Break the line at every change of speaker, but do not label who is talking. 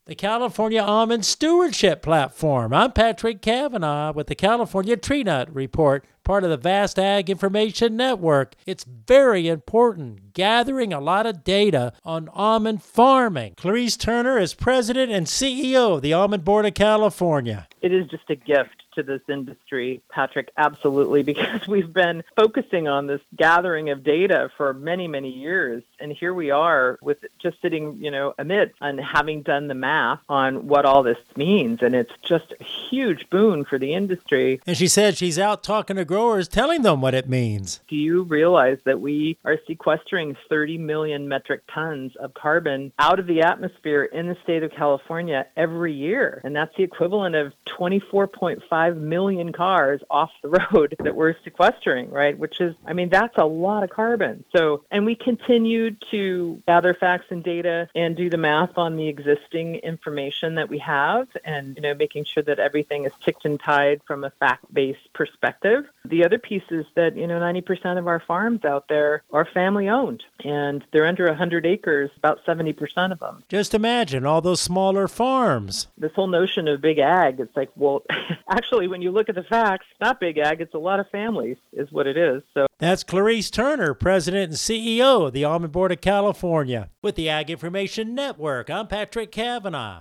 the California Almond Stewardship Platform. I'm Patrick Cavanaugh with the California Tree Nut Report, part of the Vast Ag Information Network. It's very important, gathering a lot of data on almond farming. Clarice Turner is president and CEO of the Almond Board of California.
It is just a gift to this industry, Patrick, absolutely, because we've been focusing on this gathering of data for many, many years. And here we are with just sitting, amidst and having done the math on what all this means. And it's just a huge boon for the industry.
And she said she's out talking to growers, telling them what it means.
Do you realize that we are sequestering 30 million metric tons of carbon out of the atmosphere in the state of California every year? And that's the equivalent of 24.5 million cars off the road that we're sequestering, right? Which is, that's a lot of carbon. And we continue to gather facts and data and do the math on the existing information that we have and, making sure that everything is ticked and tied from a fact-based perspective. The other piece is that, 90% of our farms out there are family owned and they're under 100 acres, about 70% of them.
Just imagine all those smaller farms.
This whole notion of big ag, it's like, well, actually, when you look at the facts, not big ag, it's a lot of families is what it is. So
that's Clarice Turner, president and CEO of the Almond Board of California. With the Ag Information Network, I'm Patrick Cavanaugh.